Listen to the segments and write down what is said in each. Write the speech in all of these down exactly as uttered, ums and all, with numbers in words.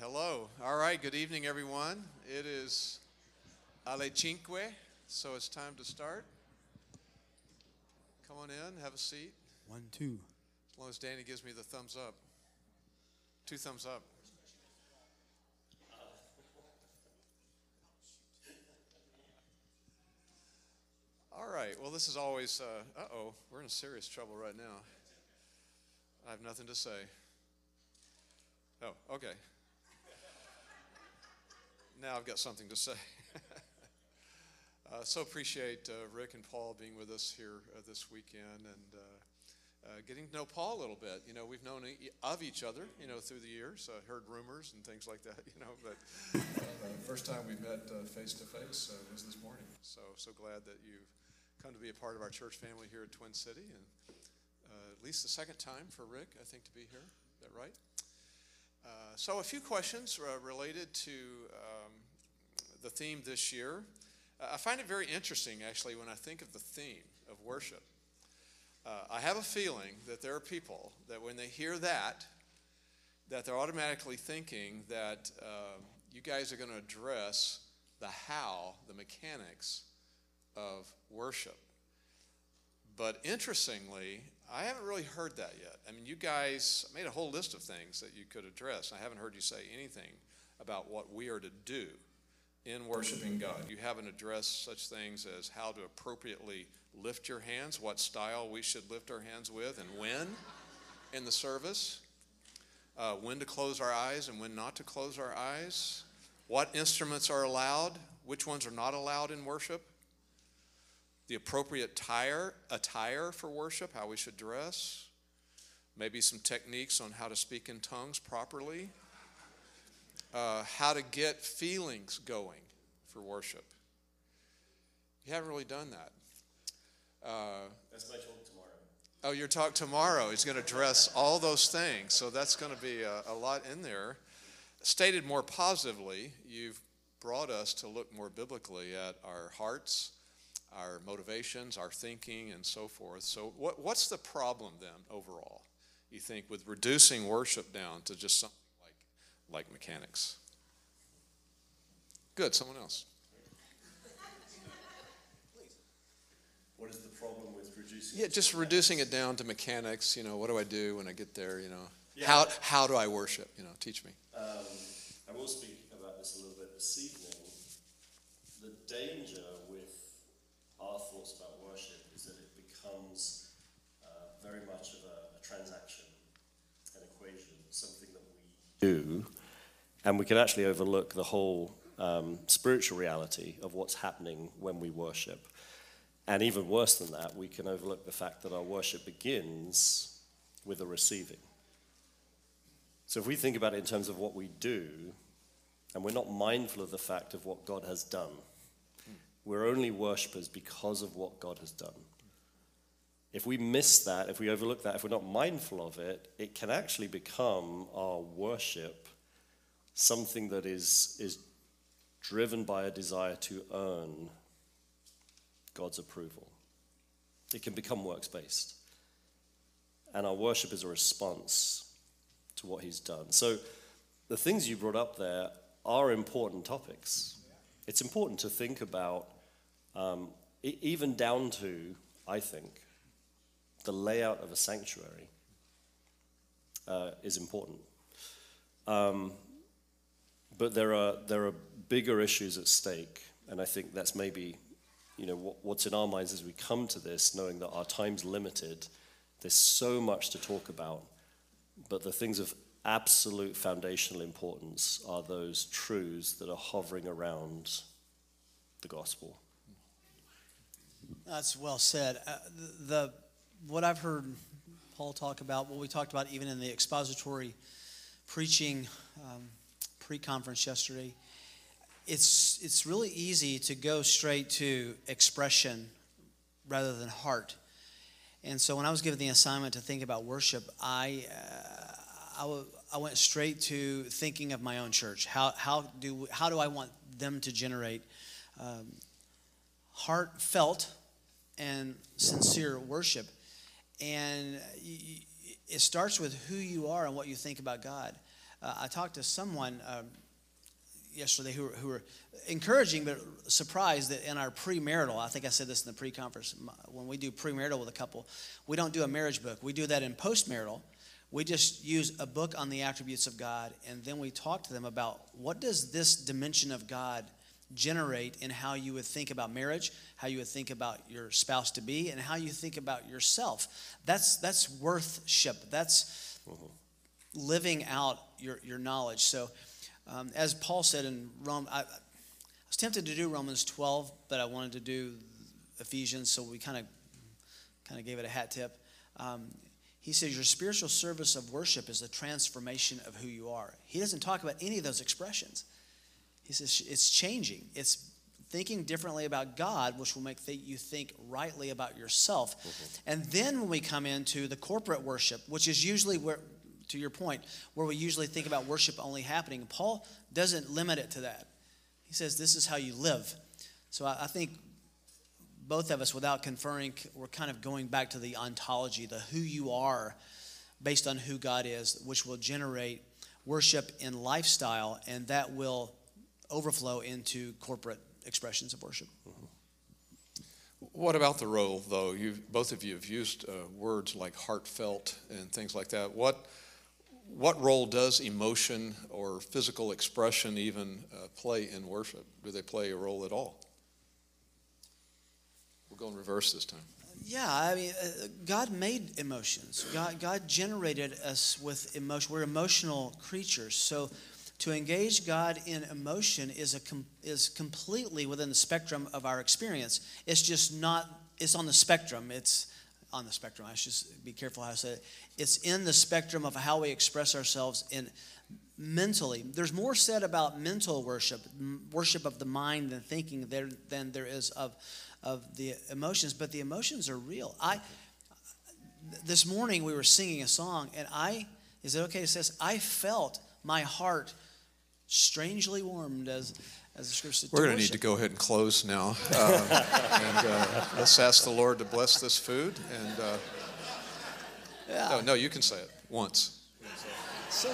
Hello. All right, good evening, everyone. It is alle cinque, so it's time to start. Come on in, have a seat. One, two. As long as Danny gives me the thumbs up. Two thumbs up. All right, well, this is always, uh, uh-oh, we're in serious trouble right now. I have nothing to say. Oh, okay. Now I've got something to say. uh, so appreciate uh, Rick and Paul being with us here uh, this weekend and uh, uh, getting to know Paul a little bit. You know, we've known e- of each other, you know, through the years, uh, heard rumors and things like that, you know, but uh, the first time we met uh, face to face uh, was this morning. So, so glad that you've come to be a part of our church family here at Twin City, and uh, at least the second time for Rick, I think, to be here. Is that right? Uh, so a few questions uh, related to um, the theme this year. Uh, I find it very interesting, actually, when I think of the theme of worship. Uh, I have a feeling that there are people that when they hear that, that they're automatically thinking that uh, you guys are going to address the how, the mechanics of worship. But interestingly, I haven't really heard that yet. I mean, you guys made a whole list of things that you could address. I haven't heard you say anything about what we are to do in worshiping God. You haven't addressed such things as how to appropriately lift your hands, what style we should lift our hands with, and when in the service, uh, when to close our eyes and when not to close our eyes, what instruments are allowed, which ones are not allowed in worship, the appropriate attire, attire for worship, how we should dress, maybe some techniques on how to speak in tongues properly, uh, how to get feelings going for worship. You haven't really done that. Uh, that's my talk tomorrow. Oh, your talk tomorrow is going to address all those things, so that's going to be a, a lot in there. Stated more positively, you've brought us to look more biblically at our hearts, our motivations, our thinking, and so forth. So what, what's the problem then overall, you think, with reducing worship down to just something like, like mechanics? Good, someone else. What is the problem with reducing Yeah, just reducing it down to mechanics. You know, what do I do when I get there, you know? Yeah. How, how do I worship? You know, teach me. Um, I will speak about this a little bit this evening. The danger with our thoughts about worship is that it becomes uh, very much of a, a transaction, an equation, something that we do, and we can actually overlook the whole um, spiritual reality of what's happening when we worship. And even worse than that, we can overlook the fact that our worship begins with a receiving. So if we think about it in terms of what we do, and we're not mindful of the fact of what God has done, we're only worshipers because of what God has done. If we miss that, if we overlook that, if we're not mindful of it, it can actually become our worship something that is, is driven by a desire to earn God's approval. It can become works-based. And our worship is a response to what he's done. So the things you brought up there are important topics. It's important to think about Um, even down to, I think, the layout of a sanctuary uh, is important. Um, but there are there are bigger issues at stake, and I think that's maybe, you know, what, what's in our minds as we come to this, knowing that our time's limited. There's so much to talk about, but the things of absolute foundational importance are those truths that are hovering around the gospel. That's well said. Uh, the, the what I've heard Paul talk about, what we talked about even in the expository preaching um, pre-conference yesterday, it's it's really easy to go straight to expression rather than heart. And so when I was given the assignment to think about worship, I uh, I, w- I went straight to thinking of my own church. How how do how do I want them to generate um, heartfelt and sincere worship? And it starts with who you are and what you think about God. Uh, I talked to someone um, yesterday who were, who were encouraging but surprised that in our premarital, I think I said this in the pre-conference, when we do premarital with a couple, we don't do a marriage book. We do that in postmarital. We just use a book on the attributes of God, and then we talk to them about what does this dimension of God generate in how you would think about marriage, how you would think about your spouse to be, and how you think about yourself. That's that's worthship. That's living out your, your knowledge. So um, as Paul said in Rome, I, I was tempted to do Romans twelve, but I wanted to do Ephesians, so we kind of kind of gave it a hat tip. Um, he says your spiritual service of worship is a transformation of who you are. He doesn't talk about any of those expressions. He says it's changing. It's thinking differently about God, which will make th- you think rightly about yourself. Mm-hmm. And then when we come into the corporate worship, which is usually where, to your point, where we usually think about worship only happening, Paul doesn't limit it to that. He says this is how you live. So I, I think both of us, without conferring, we're kind of going back to the ontology, the who you are based on who God is, which will generate worship in lifestyle, and that will overflow into corporate expressions of worship. Mm-hmm. What about the role, though? You both of you have used uh, words like heartfelt and things like that. What what role does emotion or physical expression even uh, play in worship? Do they play a role at all? We'll go in reverse this time. Yeah, I mean, uh, God made emotions. God, God generated us with emotion. We're emotional creatures. So to engage God in emotion is a com- is completely within the spectrum of our experience. It's just not, it's on the spectrum. It's on the spectrum. I should be careful how I say it. It's in the spectrum of how we express ourselves in mentally. There's more said about mental worship, worship of the mind and thinking there than there is of of the emotions, but the emotions are real. I this morning we were singing a song, and I, is it okay to say this? I felt my heart strangely warmed, as as the scripture said. We're going to need to go ahead and close now, uh, and uh, let's ask the Lord to bless this food. And uh, yeah. no, no, you can say it once. So,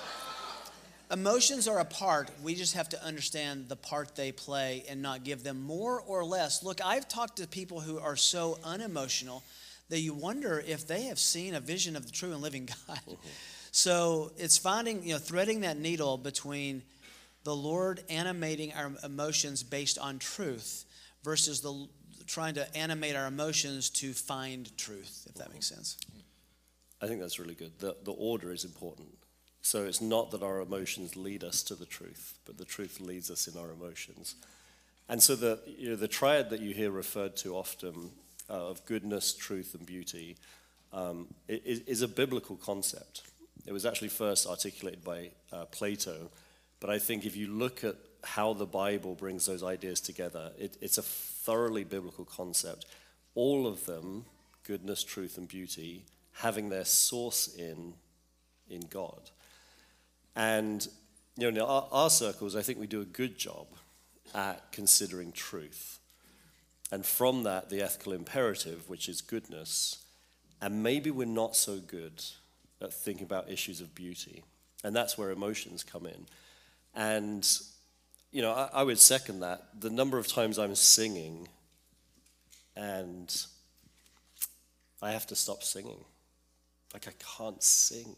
emotions are a part. We just have to understand the part they play and not give them more or less. Look, I've talked to people who are so unemotional that you wonder if they have seen a vision of the true and living God. Mm-hmm. So it's finding, you know, threading that needle between the Lord animating our emotions based on truth versus the trying to animate our emotions to find truth, if that makes sense. I think that's really good. The, the order is important. So it's not that our emotions lead us to the truth, but the truth leads us in our emotions. And so the, you know, the triad that you hear referred to often uh, of goodness, truth, and beauty um, is, is a biblical concept. It was actually first articulated by uh, Plato, but I think if you look at how the Bible brings those ideas together, it, it's a thoroughly biblical concept. All of them, goodness, truth, and beauty, having their source in, in God. And you know, in our, our circles, I think we do a good job at considering truth. And from that, the ethical imperative, which is goodness, and maybe we're not so good at thinking about issues of beauty. And that's where emotions come in. And, you know, I, I would second that. The number of times I'm singing and I have to stop singing. Like I can't sing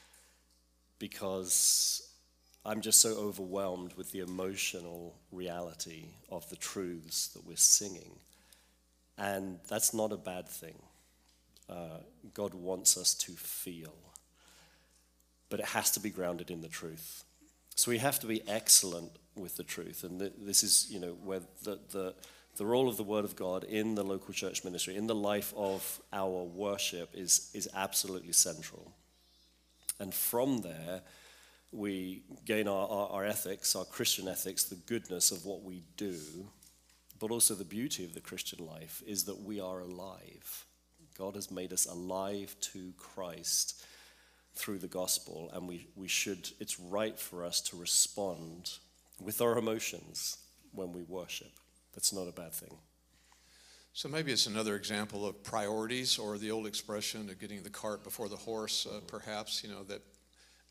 because I'm just so overwhelmed with the emotional reality of the truths that we're singing. And that's not a bad thing. Uh, God wants us to feel. But it has to be grounded in the truth. So we have to be excellent with the truth. And th- this is, you know, where the, the, the role of the Word of God in the local church ministry, in the life of our worship is, is absolutely central. And from there, we gain our, our, our ethics, our Christian ethics, the goodness of what we do, but also the beauty of the Christian life is that we are alive. God has made us alive to Christ through the gospel, and we, we should, it's right for us to respond with our emotions when we worship. That's not a bad thing. So maybe it's another example of priorities, or the old expression of getting the cart before the horse, uh, perhaps, you know, that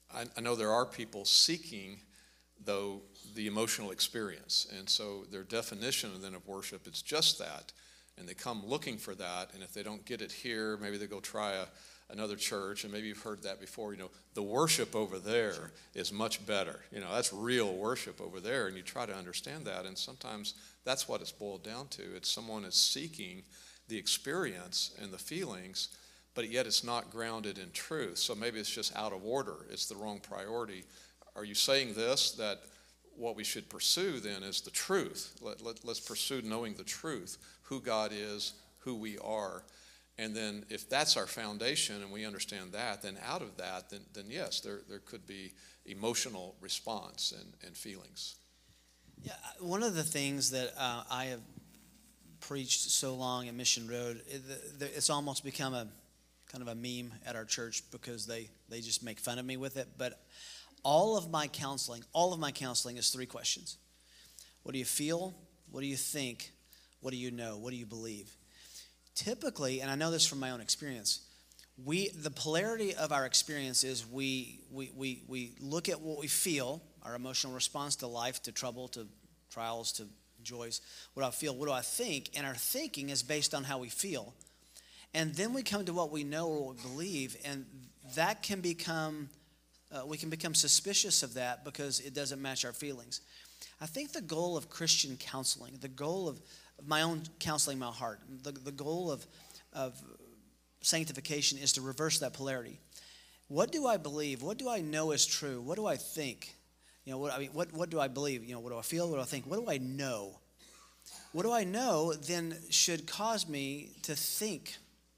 I, I know there are people seeking, though, the emotional experience. And so their definition then of worship is just that. And they come looking for that. And if they don't get it here, maybe they go try a, another church. And maybe you've heard that before. You know, the worship over there sure. is much better. You know, that's real worship over there. And you try to understand that. And sometimes that's what it's boiled down to. It's someone is seeking the experience and the feelings, but yet it's not grounded in truth. So maybe it's just out of order. It's the wrong priority. Are you saying this, that what we should pursue then is the truth? Let, let, let's pursue knowing the truth, who God is, who we are. And then if that's our foundation and we understand that, then out of that, then, then yes, there, there could be emotional response and, and feelings. Yeah, one of the things that uh, I have preached so long in Mission Road, it, it's almost become a kind of a meme at our church because they, they just make fun of me with it. But all of my counseling, all of my counseling is three questions. What do you feel? What do you think? What do you know? What do you believe? Typically, and I know this from my own experience, we the polarity of our experience is we we we we look at what we feel, our emotional response to life, to trouble, to trials, to joys. What do I feel? What do I think? And our thinking is based on how we feel. And then we come to what we know or what we believe, and that can become, uh, we can become suspicious of that because it doesn't match our feelings. I think the goal of Christian counseling, the goal of my own counseling my heart, the, the goal of, of sanctification is to reverse that polarity. What do I believe? What do I know is true? What do I think? You know, what I mean, what, what do I believe? You know, what do I feel? What do I think? What do I know? What do I know then should cause me to think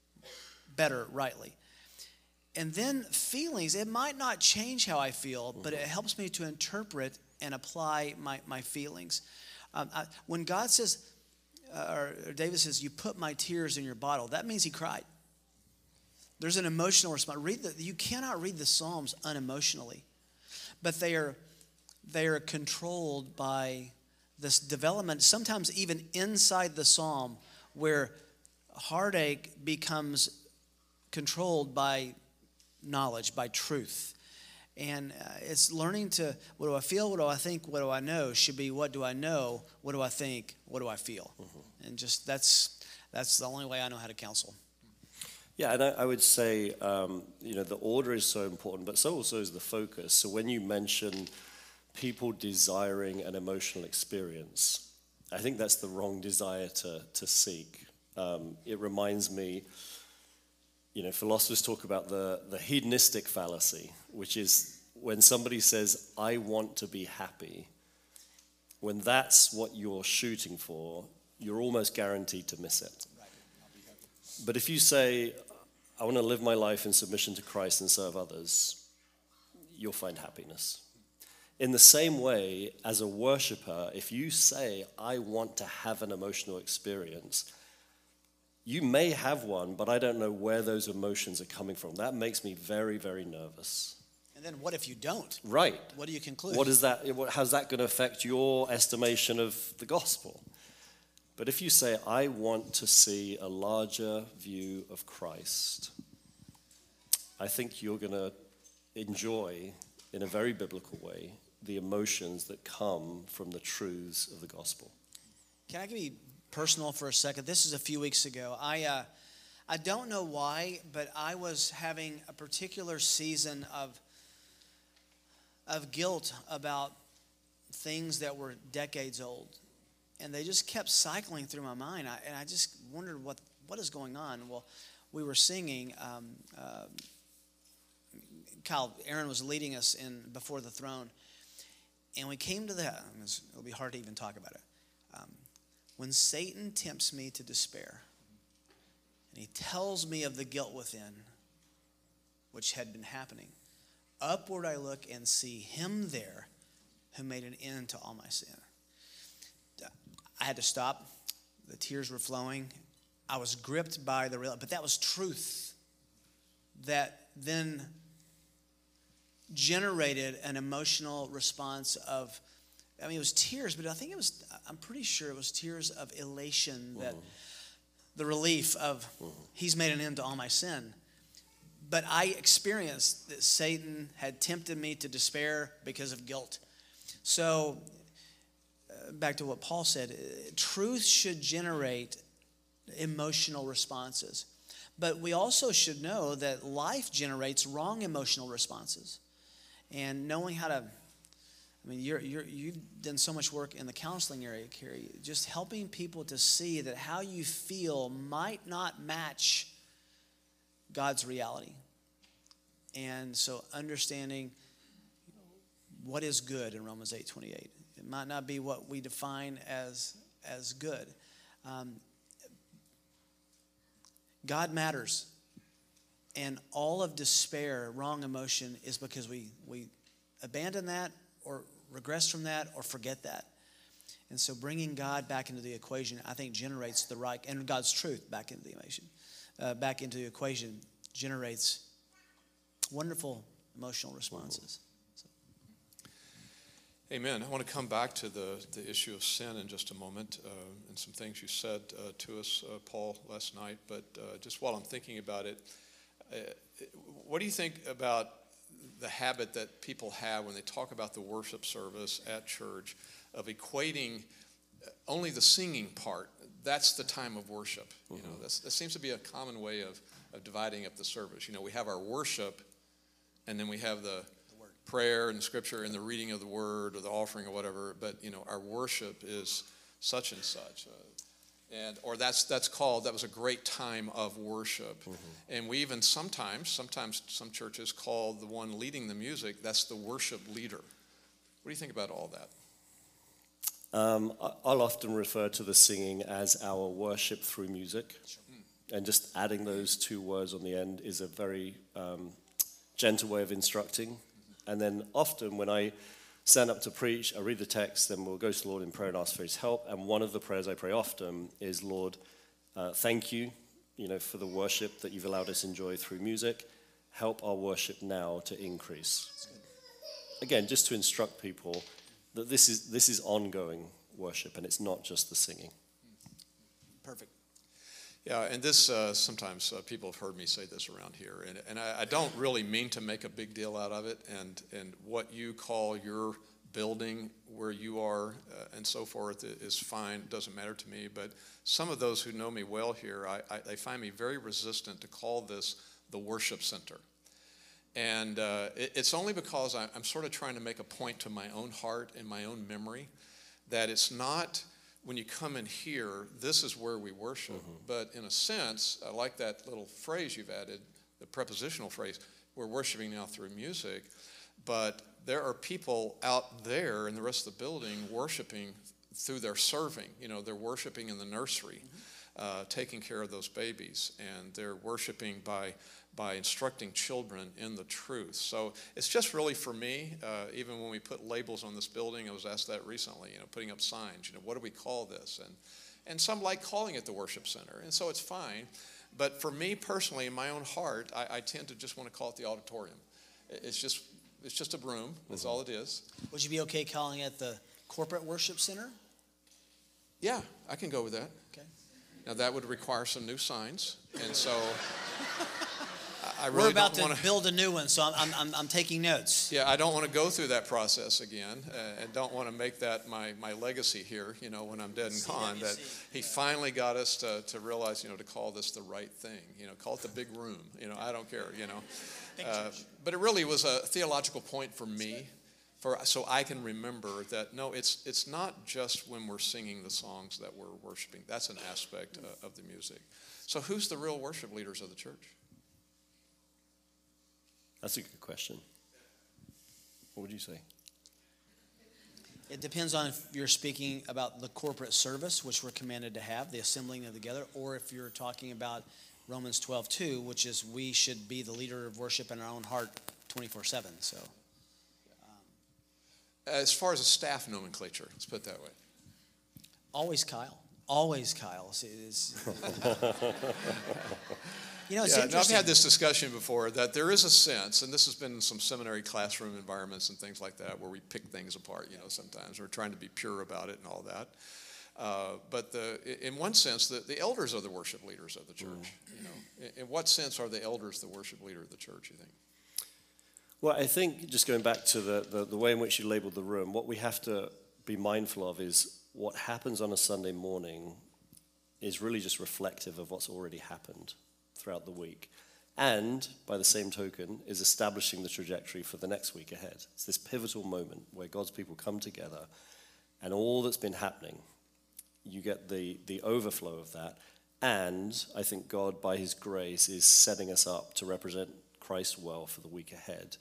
better, rightly. And then feelings, it might not change how I feel, but it helps me to interpret and apply my, my feelings. Um, I, when God says, uh, or David says, you put my tears in your bottle, that means he cried. There's an emotional response. Read the, you cannot read the Psalms unemotionally, but they are, they are controlled by this development, sometimes even inside the Psalm, where heartache becomes controlled by knowledge, by truth. And uh, it's learning to, what do I feel, what do I think, what do I know, should be what do I know, what do I think, what do I feel. Mm-hmm. And just that's that's the only way I know how to counsel. Yeah, and I, I would say, um, you know, the order is so important, but so also is the focus. So when you mention people desiring an emotional experience, I think that's the wrong desire to, to seek. Um, it reminds me, you know, philosophers talk about the, the hedonistic fallacy, which is when somebody says, I want to be happy, when that's what you're shooting for, you're almost guaranteed to miss it. But if you say, I want to live my life in submission to Christ and serve others, you'll find happiness. In the same way, as a worshiper, if you say, I want to have an emotional experience, you may have one, but I don't know where those emotions are coming from. That makes me very, very nervous. And then what if you don't? Right. What do you conclude? What is that? How's that going to affect your estimation of the gospel? But if you say, I want to see a larger view of Christ, I think you're going to enjoy, in a very biblical way, the emotions that come from the truths of the gospel. Can I be personal for a second? This is a few weeks ago. I uh, I don't know why, but I was having a particular season of of guilt about things that were decades old. And they just kept cycling through my mind. I, and I just wondered what, what is going on. Well, we were singing. Um, uh, Kyle, Aaron was leading us in Before the Throne. And we came to that. It'll be hard to even talk about it. Um, when Satan tempts me to despair, and he tells me of the guilt within, which had been happening, upward I look and see him there who made an end to all my sin. I had to stop. The tears were flowing. I was gripped by the real, but that was truth that then generated an emotional response of, I mean, it was tears, but I think it was, I'm pretty sure it was tears of elation, that the relief of he's made an end to all my sin. but I experienced that Satan had tempted me to despair because of guilt. So, uh, back to what Paul said, uh, truth should generate emotional responses. But we also should know that life generates wrong emotional responses. And knowing how to, I mean, you're, you're, you've done so much work in the counseling area, Carrie, just helping people to see that how you feel might not match God's reality. And so understanding what is good in Romans eight twenty-eight. It might not be what we define as, as good. Um, God matters. And all of despair, wrong emotion, is because we, we abandon that or regress from that or forget that. And so bringing God back into the equation, I think, generates the right, and God's truth back into the equation, uh, back into the equation, generates wonderful emotional responses. So. Amen. I want to come back to the, the issue of sin in just a moment, uh, and some things you said uh, to us, uh, Paul, last night. But uh, just while I'm thinking about it, uh, what do you think about the habit that people have when they talk about the worship service at church of equating only the singing part? That's the time of worship. Mm-hmm. You know, that's, that seems to be a common way of, of dividing up the service. You know, we have our worship, and then we have the prayer and scripture and the reading of the word or the offering or whatever, but you know, our worship is such and such, uh, and or that's that's called that was a great time of worship. Mm-hmm. And we even sometimes sometimes some churches call the one leading the music, that's the worship leader. What do you think about all that? Um, I'll often refer to the singing as our worship through music, sure. And just adding those two words on the end is a very um, gentle way of instructing. And then often when I stand up to preach, I read the text, then we'll go to the Lord in prayer and ask for his help. And one of the prayers I pray often is, Lord, uh, thank you, you know, for the worship that you've allowed us to enjoy through music. Help our worship now to increase. Again, just to instruct people that this is this is ongoing worship and it's not just the singing. Perfect. Yeah, and this, uh, sometimes uh, people have heard me say this around here, and, and I, I don't really mean to make a big deal out of it, and, and what you call your building, where you are, uh, and so forth, is fine, doesn't matter to me, but some of those who know me well here, I, I, they find me very resistant to call this the worship center. And uh, it, it's only because I, I'm sort of trying to make a point to my own heart and my own memory that it's not... When you come in here, this is where we worship. Mm-hmm. But in a sense, I like that little phrase you've added, the prepositional phrase, we're worshiping now through music. But there are people out there in the rest of the building worshiping through their serving. You know, they're worshiping in the nursery, mm-hmm. uh, taking care of those babies. And they're worshiping by by instructing children in the truth. So it's just really for me, uh, even when we put labels on this building, I was asked that recently, you know, putting up signs, you know, what do we call this? And and some like calling it the worship center, and so it's fine. But for me personally, in my own heart, I, I tend to just want to call it the auditorium. It's just it's just a room, that's mm-hmm. all it is. Would you be okay calling it the corporate worship center? Yeah, I can go with that. Okay. Now that would require some new signs, and so... I really We're about don't to wanna, build a new one, so I'm, I'm, I'm taking notes. Yeah, I don't want to go through that process again, uh, and don't want to make that my, my legacy here, you know, when I'm dead and gone, that he finally got us to, to realize, you know, to call this the right thing, you know, call it the big room, you know, I don't care, you know. Uh, but it really was a theological point for me, for so I can remember that, no, it's it's not just when we're singing the songs that we're worshiping. That's an aspect uh, of the music. So who's the real worship leaders of the church? That's a good question. What would you say? It depends on if you're speaking about the corporate service, which we're commanded to have, the assembling of together, or if you're talking about Romans twelve two, which is we should be the leader of worship in our own heart twenty-four seven. So, um, as far as a staff nomenclature, let's put it that way. Always Kyle. Always Kyle. It's, it's, you know, it's yeah, interesting. No, I've had this discussion before that there is a sense, and this has been in some seminary classroom environments and things like that, where we pick things apart, you know, sometimes. We're trying to be pure about it and all that. Uh, but the, in one sense, the, the elders are the worship leaders of the church. Mm. You know, in, in what sense are the elders the worship leader of the church, you think? Well, I think just going back to the, the, the way in which you labeled the room, what we have to be mindful of is what happens on a Sunday morning is really just reflective of what's already happened throughout the week. And, by the same token, is establishing the trajectory for the next week ahead. It's this pivotal moment where God's people come together, and all that's been happening, you get the, the overflow of that. And I think God, by his grace, is setting us up to represent Christ well for the week ahead.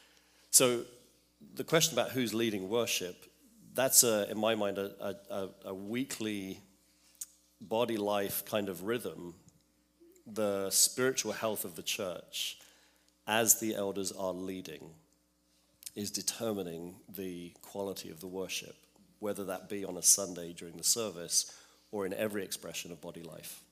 So the question about who's leading worship, that's, a, in my mind, a, a, a weekly body life kind of rhythm. The spiritual health of the church, as the elders are leading, is determining the quality of the worship, whether that be on a Sunday during the service or in every expression of body life.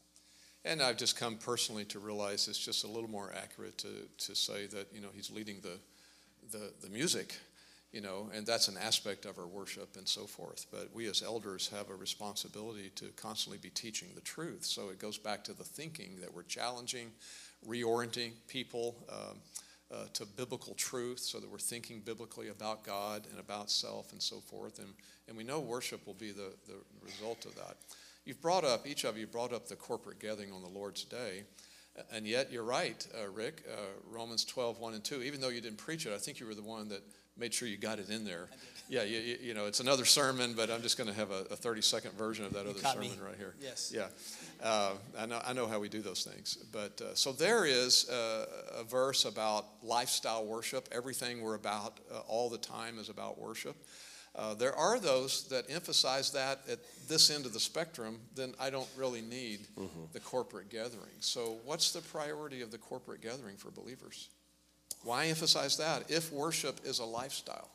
And I've just come personally to realize it's just a little more accurate to, to say that, you know, he's leading the, the, the music, you know, and that's an aspect of our worship and so forth. But we as elders have a responsibility to constantly be teaching the truth. So it goes back to the thinking that we're challenging, reorienting people um, uh, to biblical truth so that we're thinking biblically about God and about self and so forth. And, and we know worship will be the, the result of that. You've brought up, each of you brought up the corporate gathering on the Lord's Day. And yet you're right, uh, Rick, uh, Romans twelve, one and two, even though you didn't preach it, I think you were the one that made sure you got it in there. Yeah, you, you, you know, it's another sermon, but I'm just going to have a thirty-second version of that you other sermon me. right here. Yes. Yeah, uh, I know I know how we do those things. But uh, so there is uh, a verse about lifestyle worship. Everything we're about uh, all the time is about worship. Uh, there are those that emphasize that at this end of the spectrum, then I don't really need mm-hmm. the corporate gathering. So what's the priority of the corporate gathering for believers? Why emphasize that if worship is a lifestyle?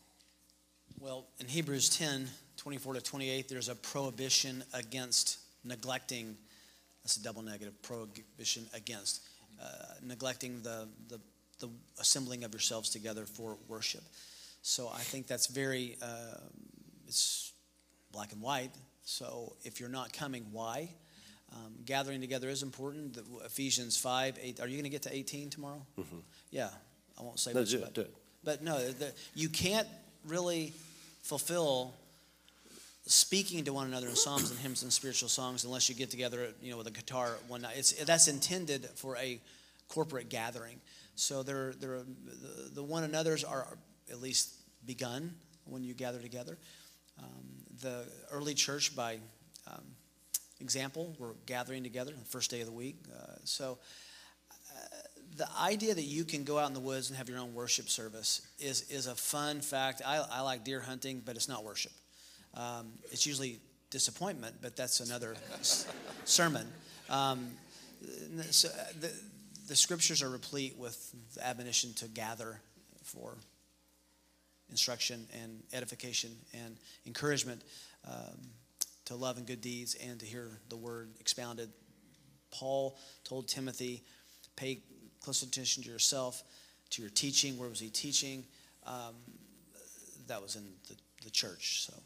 Well, in Hebrews ten, twenty-four to twenty-eight, there's a prohibition against neglecting, that's a double negative, prohibition against, uh, neglecting the, the, the assembling of yourselves together for worship. So I think that's very, uh, it's black and white. So if you're not coming, why? Um, gathering together is important. The, Ephesians five, eight. Are you going to get to eighteen tomorrow? Mm-hmm. Yeah, I won't say no, much do about it. Do it. But no, the, you can't really fulfill speaking to one another in psalms and hymns and spiritual songs unless you get together, you know, with a guitar one night. It's that's intended for a corporate gathering. So there, there, are, the, the one another's are at least begun when you gather together. Um, the early church, by um, example, were gathering together the first day of the week. Uh, so uh, the idea that you can go out in the woods and have your own worship service is is a fun fact. I, I like deer hunting, but it's not worship. Um, it's usually disappointment, but that's another s- sermon. Um, so the, the scriptures are replete with the admonition to gather for instruction and edification and encouragement, um, to love and good deeds and to hear the word expounded. Paul told Timothy, pay close attention to yourself, to your teaching. Where was he teaching? Um, that was in the, the church. So,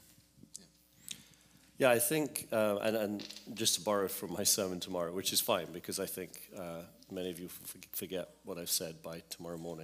yeah, I think, uh, and, and just to borrow from my sermon tomorrow, which is fine because I think uh, many of you f- forget what I've said by tomorrow morning.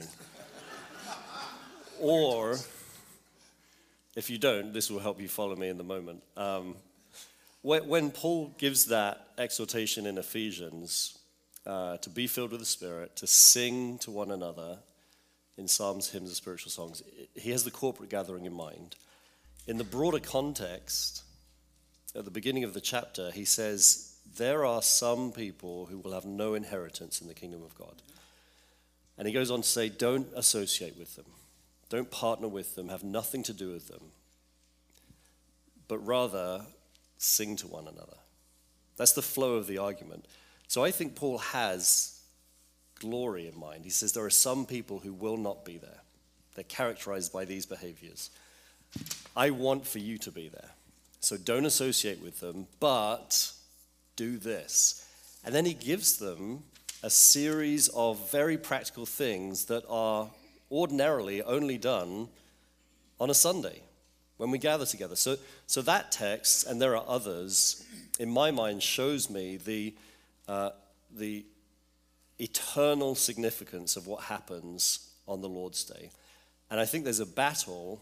Or, if you don't, this will help you follow me in the moment. Um, when, when Paul gives that exhortation in Ephesians uh, to be filled with the Spirit, to sing to one another in psalms, hymns, and spiritual songs, he has the corporate gathering in mind. In the broader context, at the beginning of the chapter, he says, there are some people who will have no inheritance in the kingdom of God. And he goes on to say, don't associate with them. Don't partner with them, have nothing to do with them, but rather sing to one another. That's the flow of the argument. So I think Paul has glory in mind. He says there are some people who will not be there. They're characterized by these behaviors. I want for you to be there. So don't associate with them, but do this. And then he gives them a series of very practical things that are ordinarily only done on a Sunday. when we gather together. So, so that text, and there are others, in my mind shows me the, uh, the eternal significance of what happens on the Lord's Day. And I think there's a battle.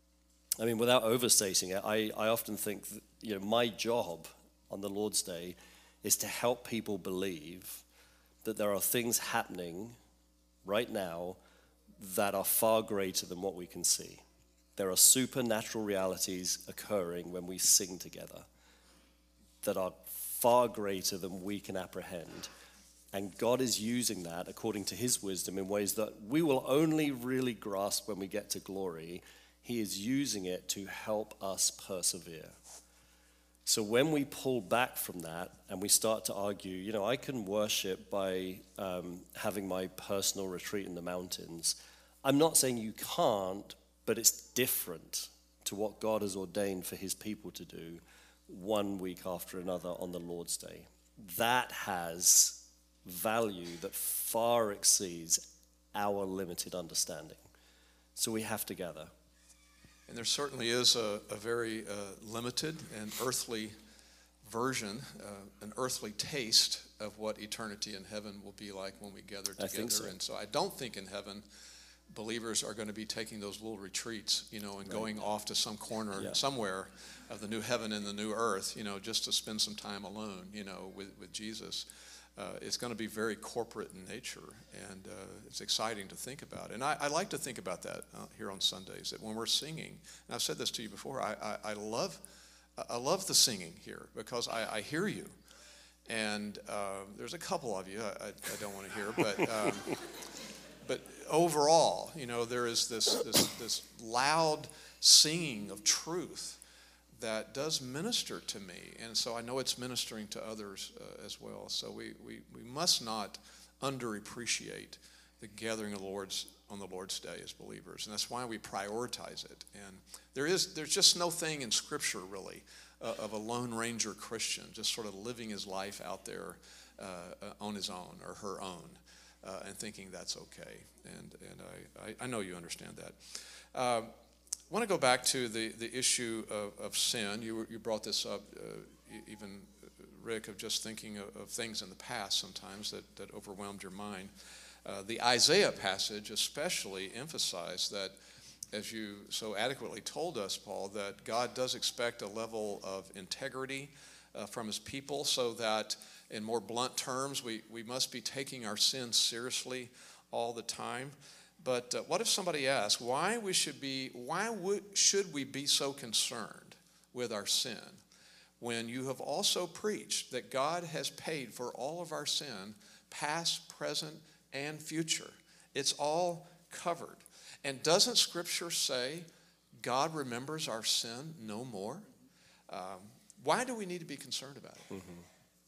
I mean, without overstating it, I, I often think that, you know, my job on the Lord's Day is to help people believe that there are things happening right now that are far greater than what we can see. There are supernatural realities occurring when we sing together that are far greater than we can apprehend. And God is using that according to his wisdom in ways that we will only really grasp when we get to glory. He is using it to help us persevere. So when we pull back from that and we start to argue, you know, I can worship by um, having my personal retreat in the mountains. I'm not saying you can't, but it's different to what God has ordained for his people to do one week after another on the Lord's Day. That has value that far exceeds our limited understanding. So we have to gather. And there certainly is a, a very uh, limited and earthly version, uh, an earthly taste of what eternity in heaven will be like when we gather together. I think so. And so I don't think in heaven believers are going to be taking those little retreats, you know, and Right. going off to some corner Yeah. somewhere of the new heaven and the new earth, you know, just to spend some time alone, you know, with, with Jesus. Uh, it's going to be very corporate in nature, and uh, it's exciting to think about. And I, I like to think about that uh, here on Sundays, that when we're singing, and I've said this to you before, I, I, I love I love the singing here because I, I hear you. And uh, there's a couple of you I, I, I don't want to hear, but um, but overall, you know, there is this, this, this loud singing of truth that does minister to me, and so I know it's ministering to others uh, as well. So we, we, we must not underappreciate the gathering of the Lord's on the Lord's Day as believers, and that's why we prioritize it. And there is there's just no thing in Scripture really uh, of a Lone Ranger Christian just sort of living his life out there uh, uh, on his own or her own uh, and thinking that's okay. And and I, I, I know you understand that. Uh, I want to go back to the, the issue of, of sin. You, you brought this up, uh, even, Rick, of just thinking of, of things in the past sometimes that, that overwhelmed your mind. Uh, the Isaiah passage especially emphasized that, as you so adequately told us, Paul, that God does expect a level of integrity uh, from his people, so that, in more blunt terms, we, we must be taking our sins seriously all the time. But uh, what if somebody asks why we should be, why would, should we be so concerned with our sin when you have also preached that God has paid for all of our sin, past, present, and future? It's all covered. And doesn't Scripture say God remembers our sin no more? Um, why do we need to be concerned about it? Mm-hmm.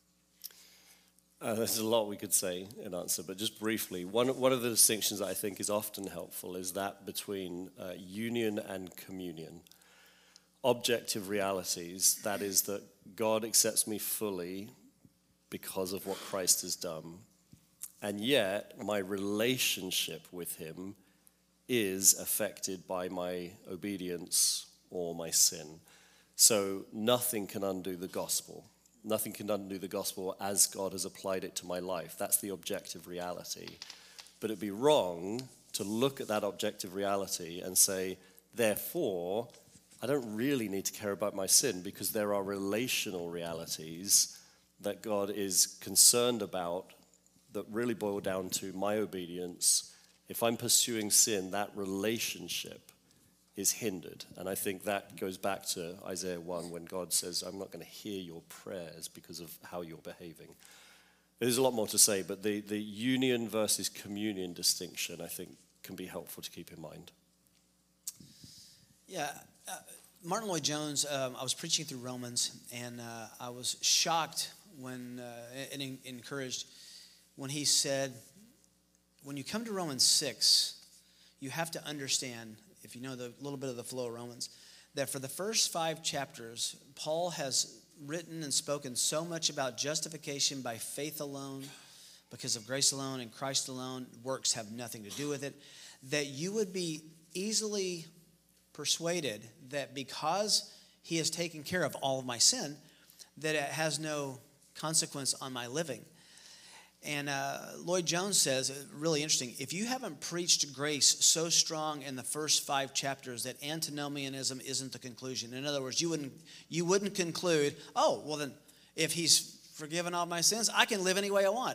Uh, there's a lot we could say in answer, but just briefly, one, one of the distinctions that I think is often helpful is that between uh, union and communion. Objective realities, that is that God accepts me fully because of what Christ has done, and yet my relationship with him is affected by my obedience or my sin. So nothing can undo the gospel. Nothing can undo the gospel as God has applied it to my life. That's the objective reality. But it'd be wrong to look at that objective reality and say, therefore, I don't really need to care about my sin because there are relational realities that God is concerned about that really boil down to my obedience. If I'm pursuing sin, that relationship is hindered. And I think that goes back to Isaiah one when God says, I'm not going to hear your prayers because of how you're behaving. There's a lot more to say, but the, the union versus communion distinction, I think, can be helpful to keep in mind. Yeah, uh, Martin Lloyd-Jones, um, I was preaching through Romans, and uh, I was shocked when, uh, and en- encouraged when he said, when you come to Romans six, you have to understand, if you know the little bit of the flow of Romans, that for the first five chapters, Paul has written and spoken so much about justification by faith alone, because of grace alone and Christ alone, works have nothing to do with it, that you would be easily persuaded that because he has taken care of all of my sin, that it has no consequence on my living. And uh, Lloyd Jones says, really interesting, if you haven't preached grace so strong in the first five chapters that antinomianism isn't the conclusion. In other words, you wouldn't, you wouldn't conclude, oh, well then, if he's forgiven all my sins, I can live any way I want.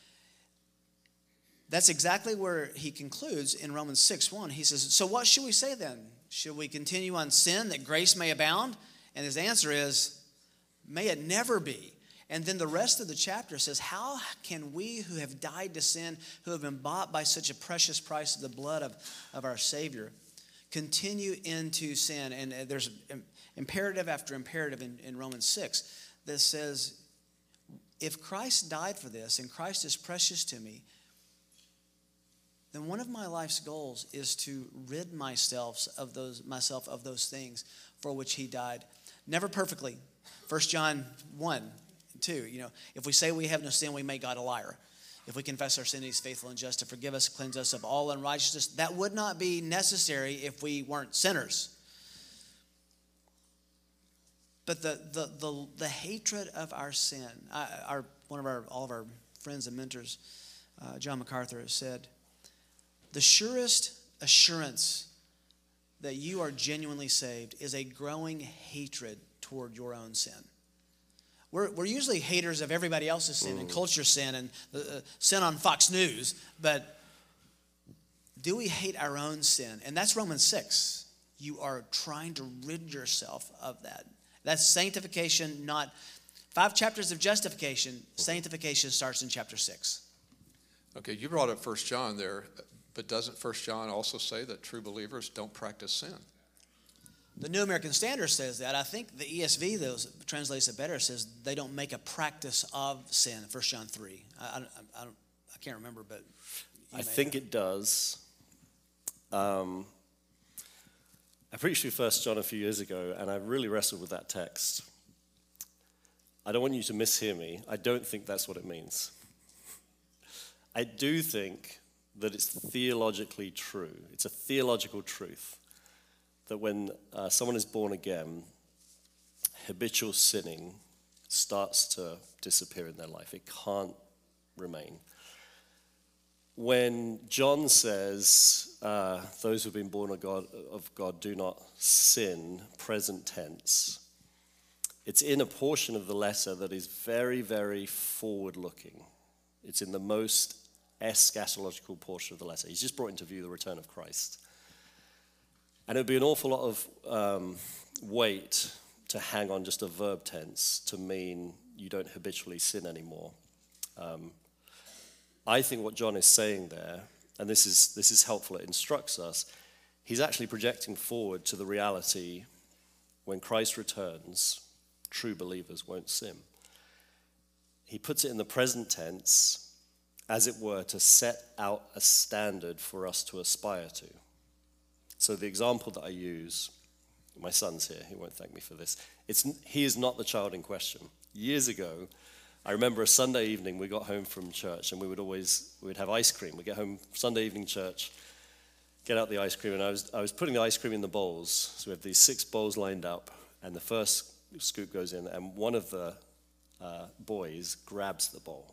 That's exactly where he concludes in Romans six one. He says, so what should we say then? Should we continue on sin that grace may abound? And his answer is, may it never be. And then the rest of the chapter says, how can we who have died to sin, who have been bought by such a precious price of the blood of, of our Savior, continue into sin? And there's imperative after imperative in, in Romans six that says, if Christ died for this and Christ is precious to me, then one of my life's goals is to rid myself of those, myself of those things for which he died. Never perfectly. First John one, two, you know, if we say we have no sin, we make God a liar. If we confess our sin, he's faithful and just to forgive us, cleanse us of all unrighteousness. That would not be necessary if we weren't sinners. But the the the, the hatred of our sin, I, our one of our all of our friends and mentors, uh, John MacArthur, has said, the surest assurance that you are genuinely saved is a growing hatred toward your own sin. We're, we're usually haters of everybody else's sin mm. and culture sin and uh, sin on Fox News, but do we hate our own sin? And that's Romans six. You are trying to rid yourself of that. That's sanctification, not five chapters of justification. Sanctification starts in chapter six. Okay, you brought up First John there. But doesn't First John also say that true believers don't practice sin? The New American Standard says that. I think the E S V, though, translates it better, says they don't make a practice of sin, First John three. I, I, I, don't, I can't remember, but... I think it does. Um, I preached through First John a few years ago, and I really wrestled with that text. I don't want you to mishear me. I don't think that's what it means. I do think that it's theologically true. It's a theological truth that when uh, someone is born again, habitual sinning starts to disappear in their life. It can't remain. When John says, uh, those who have been born of God, of God do not sin, present tense, it's in a portion of the letter that is very, very forward-looking. It's in the most eschatological portion of the letter. He's just brought into view the return of Christ. And it would be an awful lot of um, weight to hang on just a verb tense to mean you don't habitually sin anymore. Um, I think what John is saying there, and this is this is helpful, it instructs us, he's actually projecting forward to the reality when Christ returns, true believers won't sin. He puts it in the present tense, as it were, to set out a standard for us to aspire to. So the example that I use, my son's here, he won't thank me for this. It's, he is not the child in question. Years ago, I remember a Sunday evening, we got home from church, and we would always, we'd have ice cream. We'd get home Sunday evening church, get out the ice cream, and I was, I was putting the ice cream in the bowls. So we have these six bowls lined up, and the first scoop goes in, and one of the uh, boys grabs the bowl.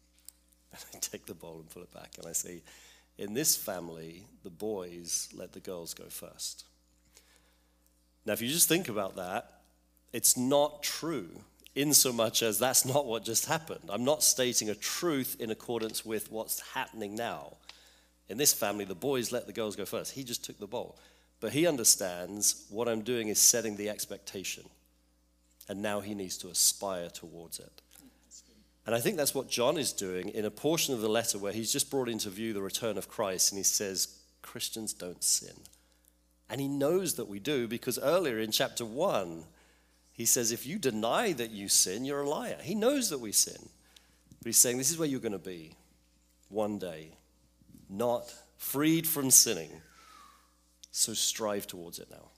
I take the bowl and put it back, and I say, in this family, the boys let the girls go first. Now, if you just think about that, it's not true, in so much as that's not what just happened. I'm not stating a truth in accordance with what's happening now. In this family, the boys let the girls go first. He just took the bowl. But he understands what I'm doing is setting the expectation, and now he needs to aspire towards it. And I think that's what John is doing in a portion of the letter where he's just brought into view the return of Christ, and he says, Christians don't sin. And he knows that we do, because earlier in chapter one, he says, if you deny that you sin, you're a liar. He knows that we sin. But he's saying, this is where you're going to be one day, not freed from sinning. So strive towards it now.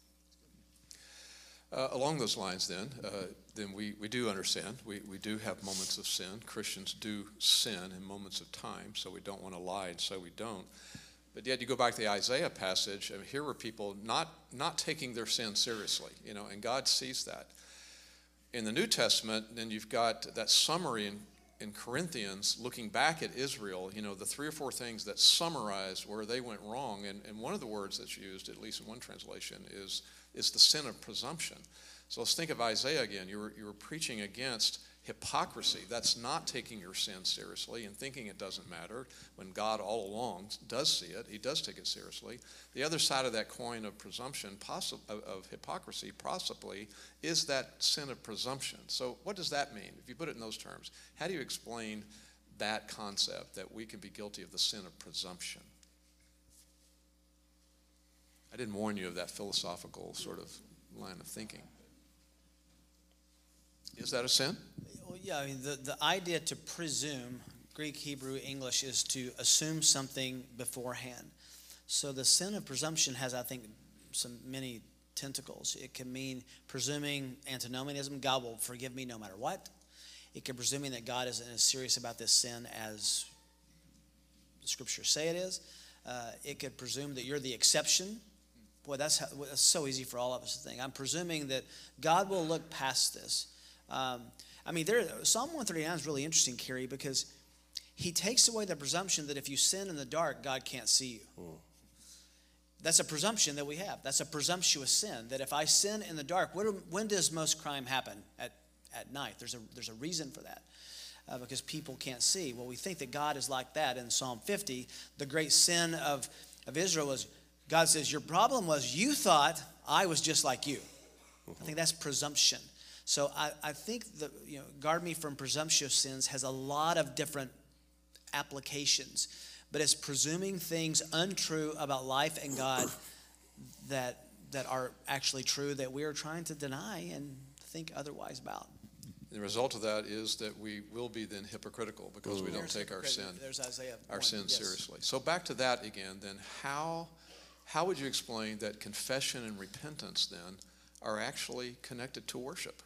Uh, along those lines, then, uh, then we, we do understand. We, we do have moments of sin. Christians do sin in moments of time, so we don't want to lie and say we don't. But yet you go back to the Isaiah passage, and here were people not, not taking their sin seriously, you know, and God sees that. In the New Testament, then you've got that summary in, in Corinthians looking back at Israel, you know, the three or four things that summarize where they went wrong. And, and one of the words that's used, at least in one translation, is, is the sin of presumption. So let's think of Isaiah again. You were, you were preaching against hypocrisy. That's not taking your sin seriously and thinking it doesn't matter when God all along does see it. He does take it seriously. The other side of that coin of presumption, possi- of, of hypocrisy, possibly, is that sin of presumption. So what does that mean? If you put it in those terms, how do you explain that concept that we can be guilty of the sin of presumption? I didn't warn you of that philosophical sort of line of thinking. Is that a sin? Well, yeah, I mean, the, the idea to presume, Greek, Hebrew, English, is to assume something beforehand. So the sin of presumption has, I think, some many tentacles. It can mean presuming antinomianism, God will forgive me no matter what. It can presuming that God isn't as serious about this sin as the scriptures say it is. Uh, it could presume that you're the exception. Boy, that's, how, that's so easy for all of us to think. I'm presuming that God will look past this. Um, I mean, there, Psalm one thirty-nine is really interesting, Kerry, because he takes away the presumption that if you sin in the dark, God can't see you. Mm. That's a presumption that we have. That's a presumptuous sin, that if I sin in the dark, when, when does most crime happen? At, at night. There's a, there's a reason for that, uh, because people can't see. Well, we think that God is like that in Psalm fifty. The great sin of, of Israel was, God says, your problem was you thought I was just like you. Mm-hmm. I think that's presumption. So I, I think that, you know, guard me from presumptuous sins has a lot of different applications, but it's presuming things untrue about life and God that that are actually true that we are trying to deny and think otherwise about. The result of that is that we will be then hypocritical because we don't There's take our sin, There's Isaiah our one, sin yes. seriously. So back to that again. Then how how would you explain that confession and repentance then are actually connected to worship?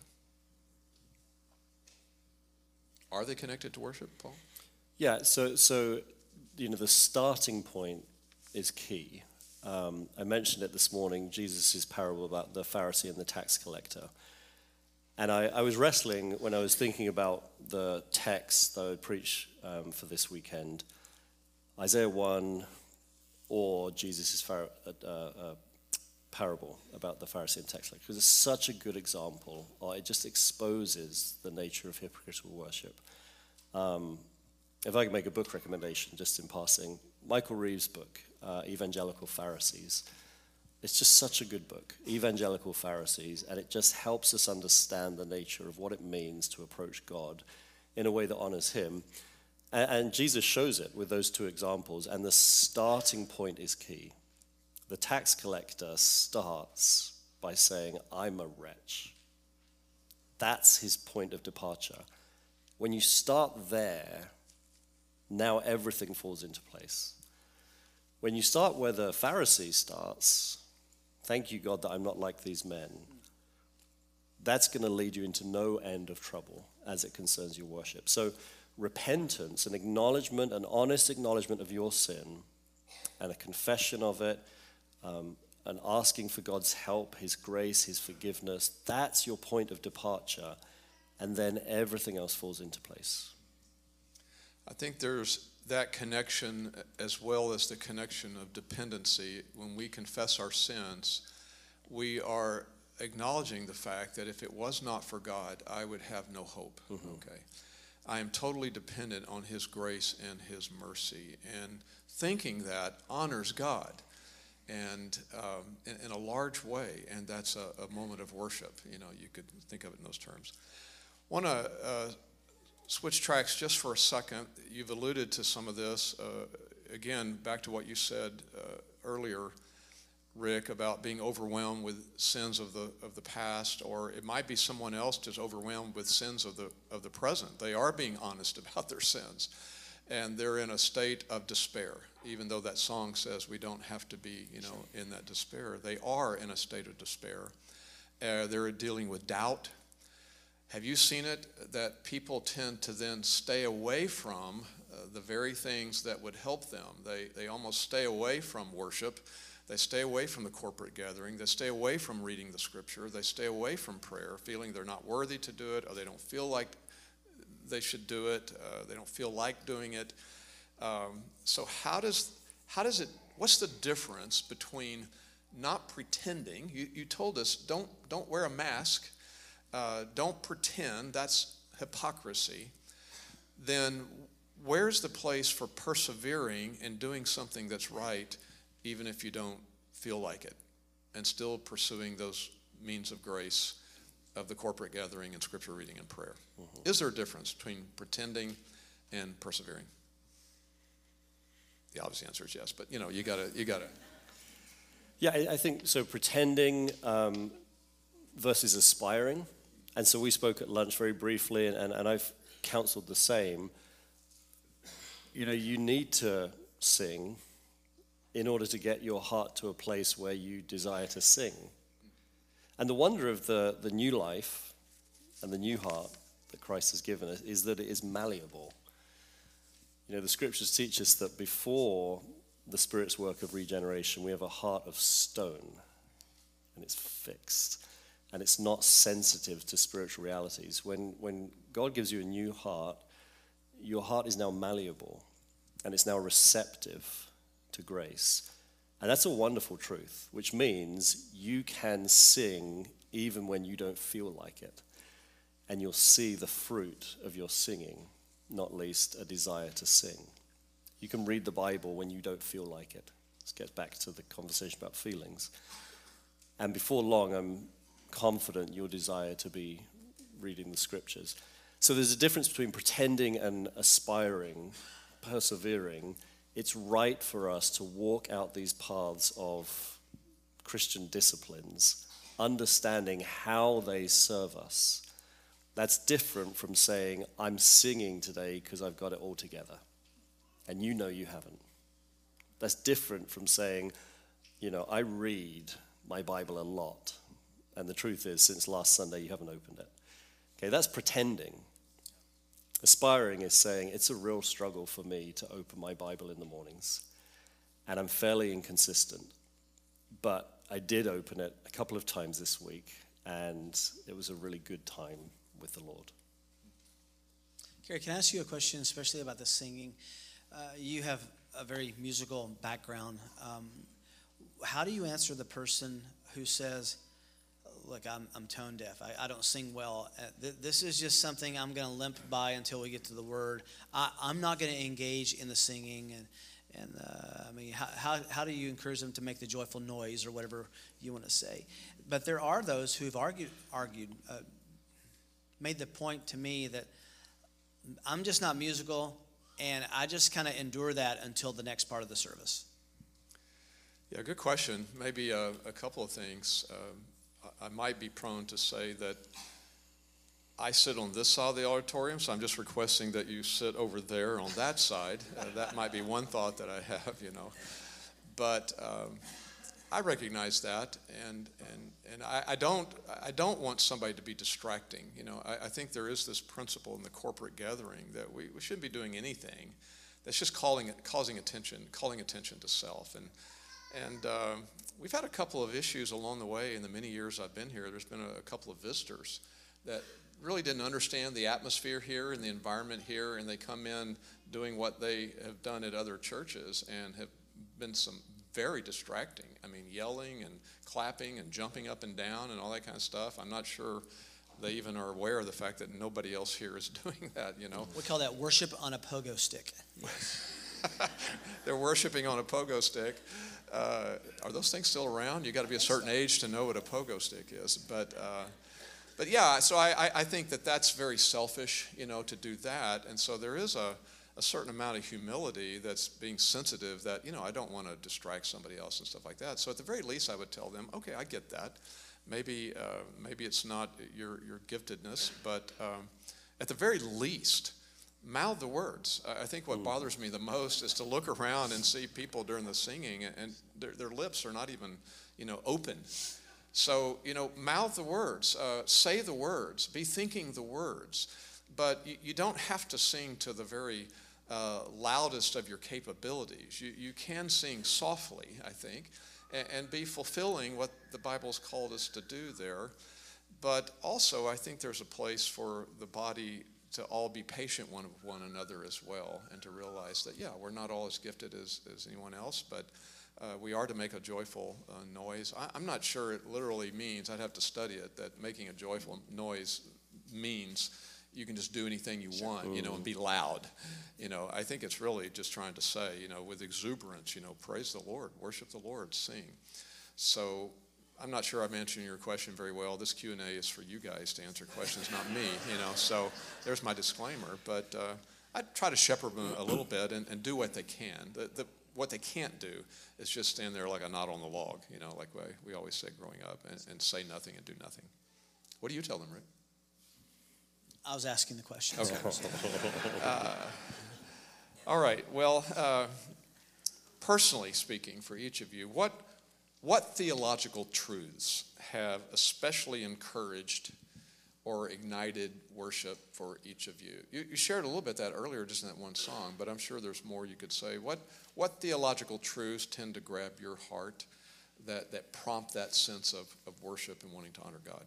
Are they connected to worship, Paul? Yeah, so, so you know, the starting point is key. Um, I mentioned it this morning, Jesus' parable about the Pharisee and the tax collector. And I, I was wrestling when I was thinking about the text that I would preach um, for this weekend, Isaiah one or Jesus' phar- uh, uh, parable about the Pharisee and tax collector, because it's such a good example. Uh, it just exposes the nature of hypocritical worship. Um, if I could make a book recommendation, just in passing, Michael Reeves' book, uh, Evangelical Pharisees. It's just such a good book, Evangelical Pharisees, and it just helps us understand the nature of what it means to approach God in a way that honors him. And, and Jesus shows it with those two examples, and the starting point is key. The tax collector starts by saying, I'm a wretch. That's his point of departure. When you start there, now everything falls into place. When you start where the Pharisee starts, thank you, God, that I'm not like these men, that's going to lead you into no end of trouble as it concerns your worship. So repentance, an acknowledgement, an honest acknowledgement of your sin, and a confession of it, Um, and asking for God's help, his grace, his forgiveness, that's your point of departure, and then everything else falls into place. I think there's that connection as well as the connection of dependency. When we confess our sins, we are acknowledging the fact that if it was not for God, I would have no hope. Mm-hmm. Okay, I am totally dependent on his grace and his mercy, and thinking that honors God. And um, in, in a large way, and that's a, a moment of worship. You know, you could think of it in those terms. Want to uh, switch tracks just for a second. You've alluded to some of this. Uh, again, back to what you said uh, earlier, Rick, about being overwhelmed with sins of the of the past, or it might be someone else just overwhelmed with sins of the of the present. They are being honest about their sins, and they're in a state of despair. Even though that song says we don't have to be, you know, in that despair, they are in a state of despair. Uh, they're dealing with doubt. Have you seen it that people tend to then stay away from uh, the very things that would help them. They, they almost stay away from worship. They stay away from the corporate gathering. They stay away from reading the scripture. They stay away from prayer, feeling they're not worthy to do it, or they don't feel like they should do it. Uh, they don't feel like doing it. Um, so how does how does it? What's the difference between not pretending? You, you told us don't don't wear a mask, uh, don't pretend. That's hypocrisy. Then where's the place for persevering and doing something that's right, even if you don't feel like it, and still pursuing those means of grace of the corporate gathering and scripture reading and prayer? Mm-hmm. Is there a difference between pretending and persevering? The obvious answer is yes, but you know, you gotta, you gotta. Yeah, I, I think so. Pretending um, versus aspiring, and so we spoke at lunch very briefly, and, and, and I've counseled the same. You know, you need to sing in order to get your heart to a place where you desire to sing. And the wonder of the, the new life and the new heart that Christ has given us is that it is malleable. You know, the scriptures teach us that before the Spirit's work of regeneration, we have a heart of stone, and it's fixed, and it's not sensitive to spiritual realities. When, when God gives you a new heart, your heart is now malleable, and it's now receptive to grace. And that's a wonderful truth, which means you can sing even when you don't feel like it. And you'll see the fruit of your singing, not least a desire to sing. You can read the Bible when you don't feel like it. This gets back to the conversation about feelings. And before long, I'm confident you'll desire to be reading the scriptures. So there's a difference between pretending and aspiring, persevering. It's right for us to walk out these paths of Christian disciplines, understanding how they serve us. That's different from saying, I'm singing today because I've got it all together. And you know you haven't. That's different from saying, you know, I read my Bible a lot. And the truth is, since last Sunday, you haven't opened it. Okay, that's pretending. Aspiring is saying, it's a real struggle for me to open my Bible in the mornings. And I'm fairly inconsistent. But I did open it a couple of times this week, and it was a really good time with the Lord. Gary, can I ask you a question, especially about the singing? Uh, you have a very musical background. Um, how do you answer the person who says, look, I'm, I'm tone deaf. I, I don't sing well. Uh, th- this is just something I'm going to limp by until we get to the word. I, I'm not going to engage in the singing. And, and uh, I mean, how, how, how do you encourage them to make the joyful noise or whatever you want to say? But there are those who've argued, argued uh, made the point to me that I'm just not musical, and I just kind of endure that until the next part of the service. Yeah, good question. Maybe a, a couple of things. Um, I might be prone to say that I sit on this side of the auditorium, so I'm just requesting that you sit over there on that side. Uh, that might be one thought that I have, you know. But um, I recognize that, and and and I, I don't I don't want somebody to be distracting. You know, I, I think there is this principle in the corporate gathering that we, we shouldn't be doing anything that's just calling causing attention, calling attention to self. And and uh, we've had a couple of issues along the way in the many years I've been here. There's been a, a couple of visitors that really didn't understand the atmosphere here and the environment here, and they come in doing what they have done at other churches and have been some very distracting. I mean, yelling and clapping and jumping up and down and all that kind of stuff. I'm not sure they even are aware of the fact that nobody else here is doing that, you know. We call that worship on a pogo stick. They're worshiping on a pogo stick. Uh, are those things still around? You got to be a certain age to know what a pogo stick is. But uh, but yeah, so I, I think that that's very selfish, you know, to do that. And so there is a, a certain amount of humility that's being sensitive that, you know, I don't want to distract somebody else and stuff like that. So at the very least, I would tell them, okay, I get that. Maybe uh, maybe it's not your, your giftedness, but um, at the very least, mouth the words. I think what bothers me the most is to look around and see people during the singing and their, their lips are not even, you know, open. So, you know, mouth the words, uh, say the words, be thinking the words. But you, you don't have to sing to the very uh, loudest of your capabilities. You, you can sing softly, I think, and, and be fulfilling what the Bible's called us to do there. But also, I think there's a place for the body to all be patient one with one another as well, and to realize that, yeah, we're not all as gifted as, as anyone else, but uh, we are to make a joyful uh, noise. I, I'm not sure it literally means, I'd have to study it, that making a joyful noise means you can just do anything you want, you know, and be loud. You know, I think it's really just trying to say, you know, with exuberance, you know, praise the Lord, worship the Lord, sing. So I'm not sure I'm answering your question very well. This Q and A is for you guys to answer questions, not me, you know. So there's my disclaimer. But uh, I try to shepherd them a little bit and, and do what they can. The, the, what they can't do is just stand there like a knot on the log, you know, like we, we always say growing up, and, and say nothing and do nothing. What do you tell them, Rick? I was asking the question. Okay. uh, all right. Well, uh, personally speaking, for each of you, what what theological truths have especially encouraged or ignited worship for each of you? You, you shared a little bit that earlier, just in that one song, but I'm sure there's more you could say. What what theological truths tend to grab your heart that that prompt that sense of of worship and wanting to honor God?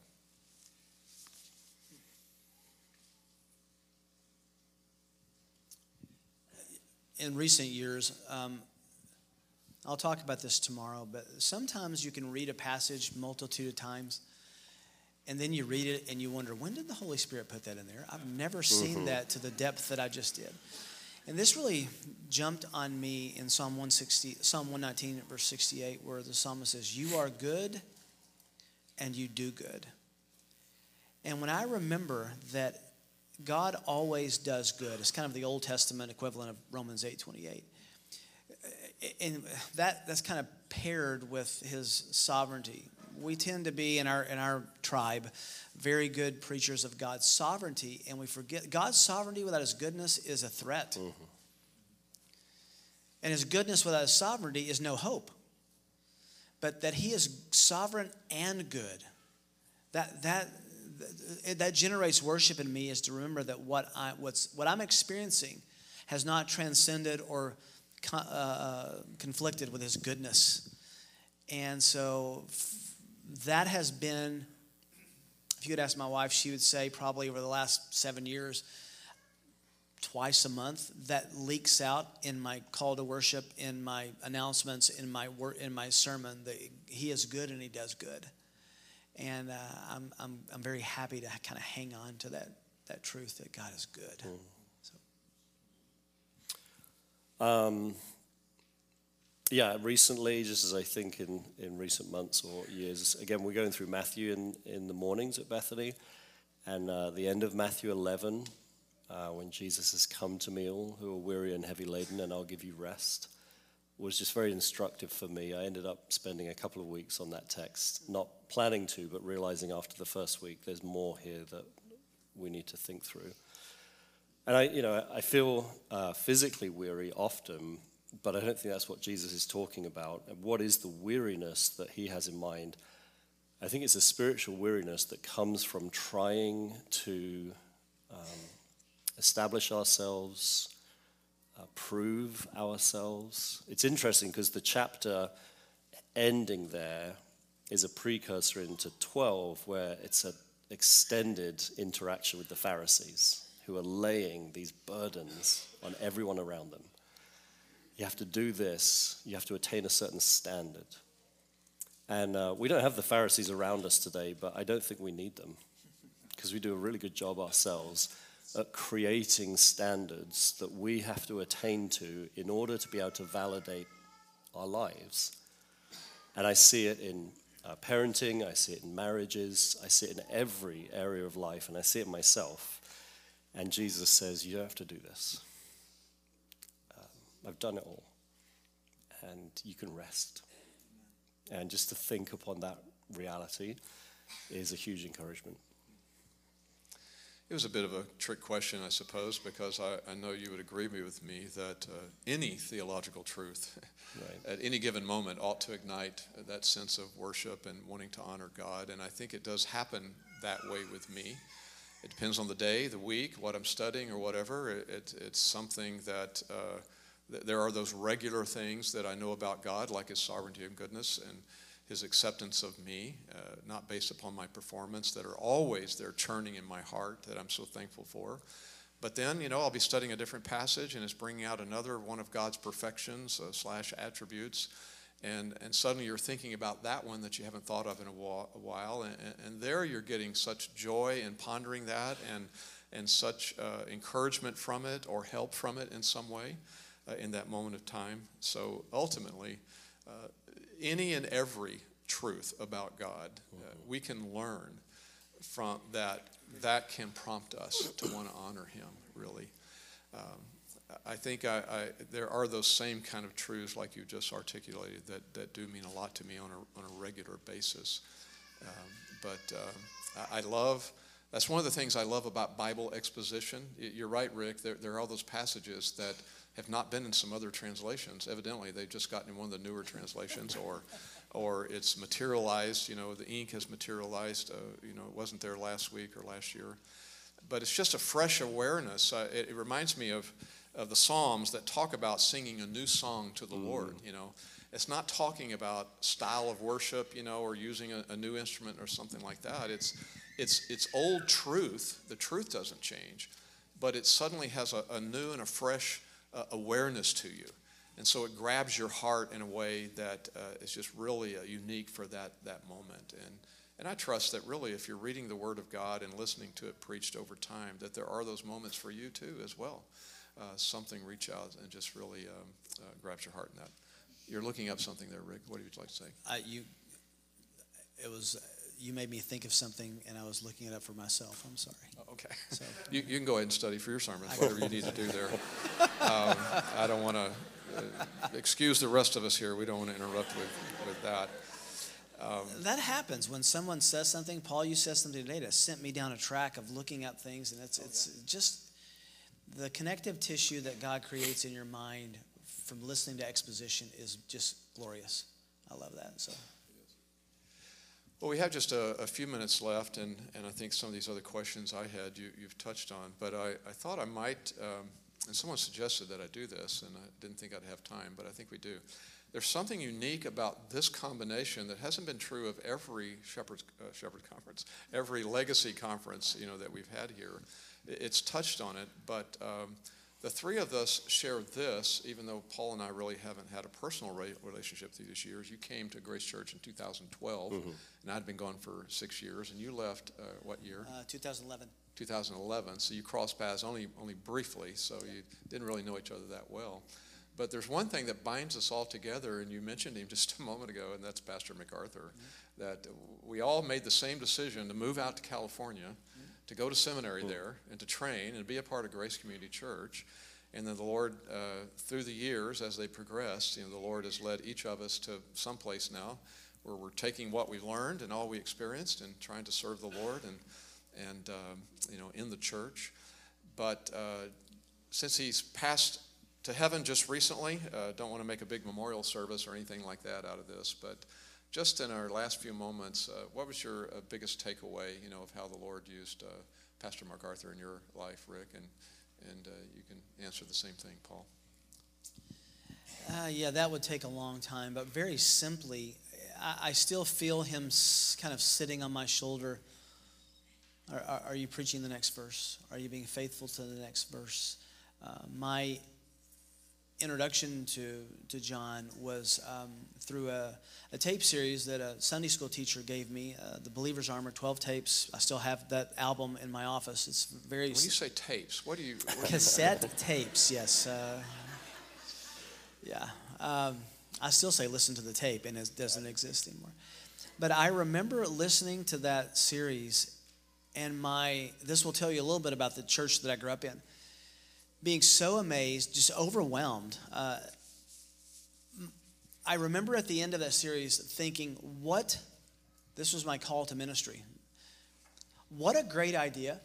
In recent years, um, I'll talk about this tomorrow, but sometimes you can read a passage multitude of times, and then you read it and you wonder, when did the Holy Spirit put that in there? I've never seen mm-hmm. that to the depth that I just did. And this really jumped on me in Psalm one sixty, Psalm one nineteen, verse sixty-eight, where the psalmist says, "You are good and you do good." And when I remember that God always does good, it's kind of the Old Testament equivalent of Romans eight twenty-eight. And that that's kind of paired with his sovereignty. We tend to be in our in our tribe very good preachers of God's sovereignty, and we forget God's sovereignty without his goodness is a threat. Mm-hmm. And his goodness without his sovereignty is no hope. But that he is sovereign and good, that that that generates worship in me, is to remember that what I what's what I'm experiencing has not transcended or Uh, conflicted with his goodness. And so f- that has been, if you could ask my wife, she would say probably over the last seven years, twice a month, that leaks out in my call to worship, in my announcements, in my wor- in my sermon, that he is good and he does good. And uh, I'm, I'm I'm very happy to kind of hang on to that that truth that God is good. Mm. Um, yeah, recently, just as I think in, in recent months or years, again, we're going through Matthew in, in the mornings at Bethany, and uh, the end of Matthew eleven, uh, when Jesus has come to me, all who are weary and heavy laden, and I'll give you rest, was just very instructive for me. I ended up spending a couple of weeks on that text, not planning to, but realizing after the first week, there's more here that we need to think through. And I, you know, I feel uh, physically weary often, but I don't think that's what Jesus is talking about. And what is the weariness that he has in mind? I think it's a spiritual weariness that comes from trying to um, establish ourselves, uh, prove ourselves. It's interesting because the chapter ending there is a precursor into twelve, where it's an extended interaction with the Pharisees, who are laying these burdens on everyone around them. You have to do this. You have to attain a certain standard. And uh, we don't have the Pharisees around us today, but I don't think we need them, because we do a really good job ourselves at creating standards that we have to attain to in order to be able to validate our lives. And I see it in uh, parenting. I see it in marriages. I see it in every area of life, and I see it in myself. And Jesus says, you don't have to do this. Um, I've done it all. And you can rest. And just to think upon that reality is a huge encouragement. It was a bit of a trick question, I suppose, because I, I know you would agree with me that uh, any theological truth right. at any given moment ought to ignite that sense of worship and wanting to honor God. And I think it does happen that way with me. it depends on the day, the week, what I'm studying or whatever. It, it, it's something that uh, th- there are those regular things that I know about God, like his sovereignty and goodness and his acceptance of me, uh, not based upon my performance, that are always there churning in my heart that I'm so thankful for. But then, you know, I'll be studying a different passage and it's bringing out another one of God's perfections uh, slash attributes. And, and suddenly you're thinking about that one that you haven't thought of in a while. And, and there you're getting such joy in pondering that and, and such uh, encouragement from it or help from it in some way uh, in that moment of time. So ultimately, uh, any and every truth about God, uh, we can learn from that. That can prompt us to want to honor him, really. Um, I think I, I, there are those same kind of truths like you just articulated that, that do mean a lot to me on a, on a regular basis. Um, but uh, I, I love, that's one of the things I love about Bible exposition. You're right, Rick, there, there are all those passages that have not been in some other translations. Evidently, they've just gotten in one of the newer translations, or or it's materialized, you know, the ink has materialized, uh, you know, it wasn't there last week or last year. But it's just a fresh awareness. Uh, it, it reminds me of of the Psalms that talk about singing a new song to the mm. Lord, you know. It's not talking about style of worship, you know, or using a, a new instrument or something like that. It's, it's, it's old truth. The truth doesn't change, but it suddenly has a, a new and a fresh uh, awareness to you. And so it grabs your heart in a way that uh, is just really uh, unique for that, that moment. And, and I trust that really if you're reading the Word of God and listening to it preached over time, that there are those moments for you too as well. Uh, something reach out and just really um, uh, grabs your heart in that. You're looking up something there, Rick. What would you like to say? Uh, you, it was, you made me think of something, and I was looking it up for myself. I'm sorry. Oh, okay. So. You, you can go ahead and study for your sermon, whatever you need to do there. Um, I don't want to uh, excuse the rest of us here. We don't want to interrupt with, with that. Um, that happens when someone says something. Paul, you said something today that sent me down a track of looking up things, and it's, it's oh, yeah. just... The connective tissue that God creates in your mind from listening to exposition is just glorious. I love that. So, well, we have just a, a few minutes left, and, and I think some of these other questions I had you, you've touched on. But I, I thought I might, um, and someone suggested that I do this, and I didn't think I'd have time, but I think we do. There's something unique about this combination that hasn't been true of every Shepherd's, uh, Shepherd Conference, every Legacy Conference, you know, that we've had here. It's touched on it, but um, the three of us share this, even though Paul and I really haven't had a personal re- relationship through these years. You came to Grace Church in two thousand twelve, mm-hmm. and I'd been gone for six years, and you left, uh, what year? Uh, two thousand eleven. two thousand eleven, so you crossed paths only, only briefly, so you didn't really know each other that well. But there's one thing that binds us all together, and you mentioned him just a moment ago, and that's Pastor MacArthur, mm-hmm. that we all made the same decision to move out to California, mm-hmm. to go to seminary there and to train and be a part of Grace Community Church. And then the Lord, uh, through the years as they progressed, you know, the Lord has led each of us to some place now where we're taking what we learned and all we experienced and trying to serve the Lord and, and um, you know, in the church. But uh, since he's passed to heaven just recently, uh, don't want to make a big memorial service or anything like that out of this, but just in our last few moments, uh, what was your uh, biggest takeaway, you know, of how the Lord used uh, Pastor MacArthur in your life, Rick? And and uh, you can answer the same thing, Paul. Uh, yeah, that would take a long time, but very simply, I, I still feel him s- kind of sitting on my shoulder. Are, are, are you preaching the next verse? Are you being faithful to the next verse? Uh, my introduction to, to John was um, through a, a tape series that a Sunday school teacher gave me, uh, The Believer's Armor, twelve tapes. I still have that album in my office. It's very... When you say tapes, what do you... What cassette do you tapes, yes. Uh, yeah. Um, I still say listen to the tape, and it doesn't exist anymore. But I remember listening to that series, and my... This will tell you a little bit about the church that I grew up in. Being so amazed, just overwhelmed. Uh, I remember at the end of that series thinking, what, this was my call to ministry. What a great idea.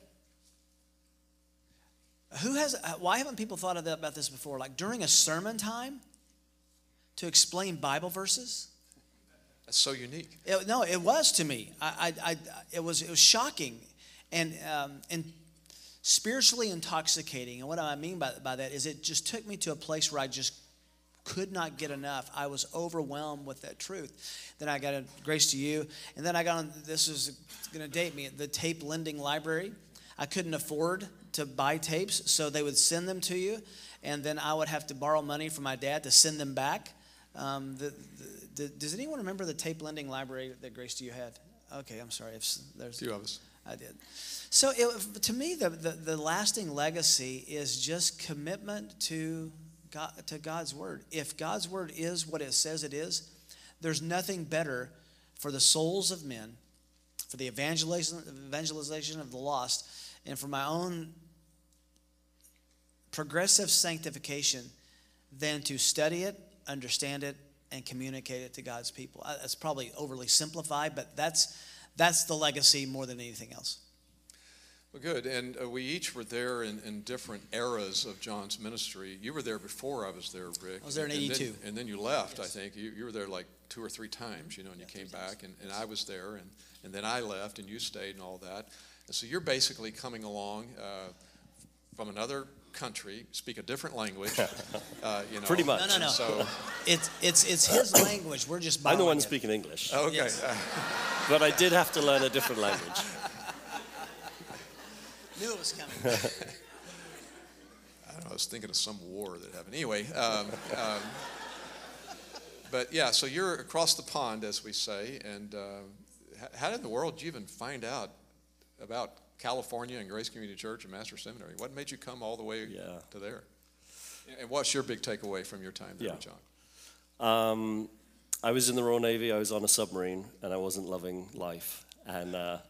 Who has, why haven't people thought of that, about this before? Like during a sermon time to explain Bible verses? That's so unique. It, no, it was to me. I, I, I, it was, it was shocking. and um, and spiritually intoxicating. And what I mean by, by that is it just took me to a place where I just could not get enough. I was overwhelmed with that truth. Then I got a Grace to You, and then I got on, this is going to date me, the tape lending library. I couldn't afford to buy tapes, so they would send them to you, and then I would have to borrow money from my dad to send them back. Um, the, the, the, does anyone remember the tape lending library that Grace to You had? Okay, I'm sorry. If there's A few of us. I did. So it, to me, the, the, the lasting legacy is just commitment to God, to God's word. If God's word is what it says it is, there's nothing better for the souls of men, for the evangelization, evangelization of the lost, and for my own progressive sanctification than to study it, understand it, and communicate it to God's people. That's probably overly simplified, but that's that's the legacy more than anything else. Well, good. And uh, we each were there in, in different eras of John's ministry. You were there before I was there, Rick. I was there in And then- eighty-two. And then you left, Yes. I think. You, you were there like two or three times, you know, and you came back, and, and I was there, and, and then I left, and you stayed and all that. And so you're basically coming along uh, from another country, speak a different language. uh, you know. Pretty much. No, no, no. And so, It's it's it's his language. We're just I'm borrowing the one it. speaking English, okay. Yes. uh, but I did have to learn a different language. Knew it was coming. I don't know, I was thinking of some war that happened. Anyway, um, um, but yeah, so you're across the pond, as we say, and uh, h- how in the world did you even find out about California and Grace Community Church and Master Seminary? What made you come all the way Yeah. to there? And what's your big takeaway from your time there, Yeah. John? Um, I was in the Royal Navy, I was on a submarine, and I wasn't loving life. And uh,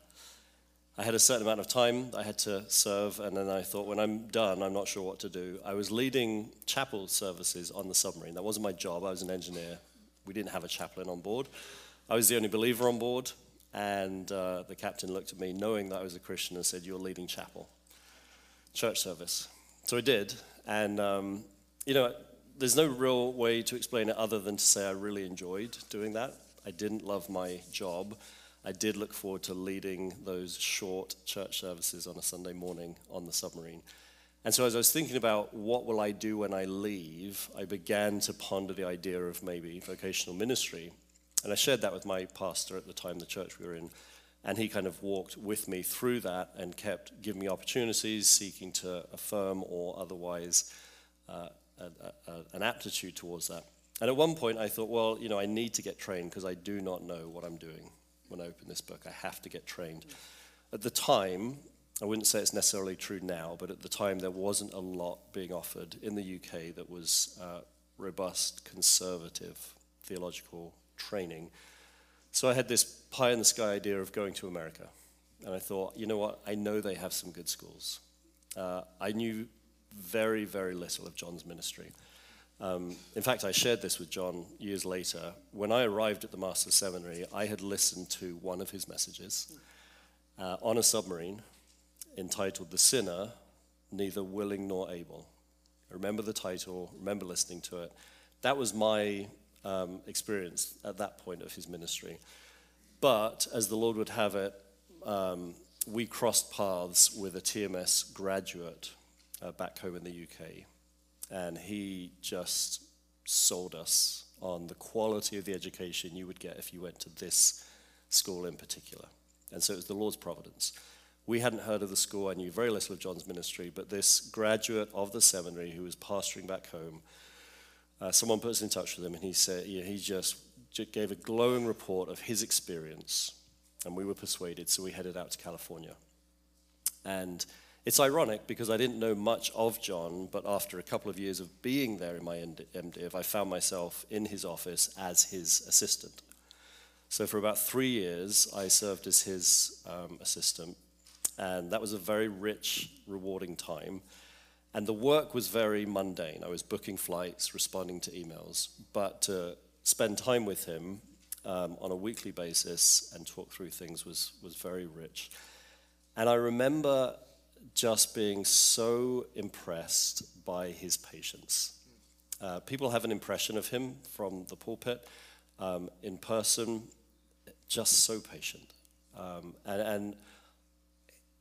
I had a certain amount of time I had to serve, and then I thought, when I'm done, I'm not sure what to do. I was leading chapel services on the submarine. That wasn't my job, I was an engineer. We didn't have a chaplain on board. I was the only believer on board, and uh, the captain looked at me, knowing that I was a Christian, and said, "You're leading chapel, church service." So I did, and um, you know, there's no real way to explain it other than to say I really enjoyed doing that. I didn't love my job. I did look forward to leading those short church services on a Sunday morning on the submarine. And so as I was thinking about what will I do when I leave, I began to ponder the idea of maybe vocational ministry. And I shared that with my pastor at the time, the church we were in. And he kind of walked with me through that and kept giving me opportunities, seeking to affirm or otherwise uh, a, a, an aptitude towards that. And at one point I thought, well, you know, I need to get trained because I do not know what I'm doing when I open this book. I have to get trained. At the time, I wouldn't say it's necessarily true now, but at the time there wasn't a lot being offered in the U K that was uh, robust, conservative theological training. So I had this pie-in-the-sky idea of going to America. And I thought, you know what, I know they have some good schools. Uh, I knew very, very little of John's ministry. Um, in fact, I shared this with John years later. When I arrived at the Master's Seminary, I had listened to one of his messages uh, on a submarine entitled "The Sinner, Neither Willing Nor Able." I remember the title, remember listening to it. That was my um, experience at that point of his ministry. But as the Lord would have it, um, we crossed paths with a T M S graduate uh, back home in the U K. And he just sold us on the quality of the education you would get if you went to this school in particular. And so it was the Lord's providence. We hadn't heard of the school. I knew very little of John's ministry, but this graduate of the seminary who was pastoring back home, uh, someone put us in touch with him, and he said, you know, he just, just gave a glowing report of his experience, and we were persuaded, so we headed out to California. And it's ironic because I didn't know much of John, but after a couple of years of being there in my MDiv, I found myself in his office as his assistant. So for about three years, I served as his um, assistant, and that was a very rich, rewarding time. And the work was very mundane. I was booking flights, responding to emails, but to spend time with him um, on a weekly basis and talk through things was, was very rich. And I remember just being so impressed by his patience. Uh, people have an impression of him from the pulpit. Um, in person, just so patient. Um, and, and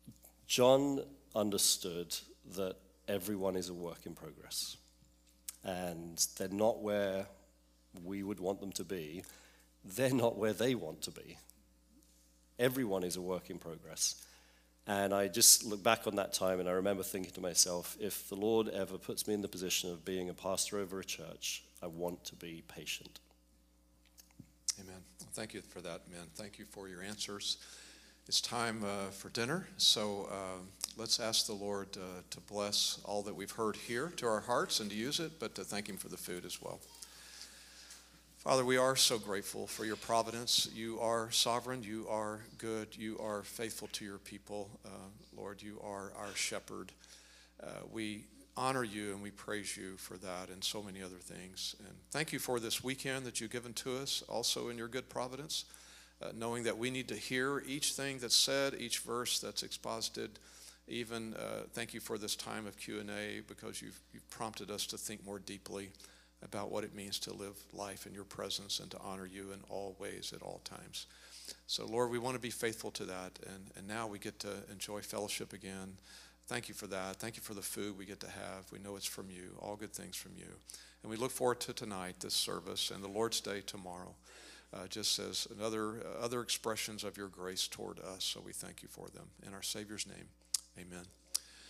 John understood that everyone is a work in progress, and they're not where we would want them to be. They're not where they want to be. Everyone is a work in progress. And I just look back on that time and I remember thinking to myself, if the Lord ever puts me in the position of being a pastor over a church, I want to be patient. Amen. Well, thank you for that, man. Thank you for your answers. It's time uh, for dinner, so uh, let's ask the Lord uh, to bless all that we've heard here to our hearts and to use it, but to thank him for the food as well. Father, we are so grateful for your providence. You are sovereign. You are good. You are faithful to your people. Uh, Lord, you are our shepherd. Uh, we honor you and we praise you for that and so many other things. And thank you for this weekend that you've given to us, also in your good providence, uh, knowing that we need to hear each thing that's said, each verse that's exposited. Even uh, thank you for this time of Q and A, because you've, you've prompted us to think more deeply about what it means to live life in your presence and to honor you in all ways at all times. So, Lord, we want to be faithful to that, and, and now we get to enjoy fellowship again. Thank you for that. Thank you for the food we get to have. We know it's from you, all good things from you. And we look forward to tonight, this service, and the Lord's Day tomorrow, uh, just as another uh, other expressions of your grace toward us. So we thank you for them. In our Savior's name, amen.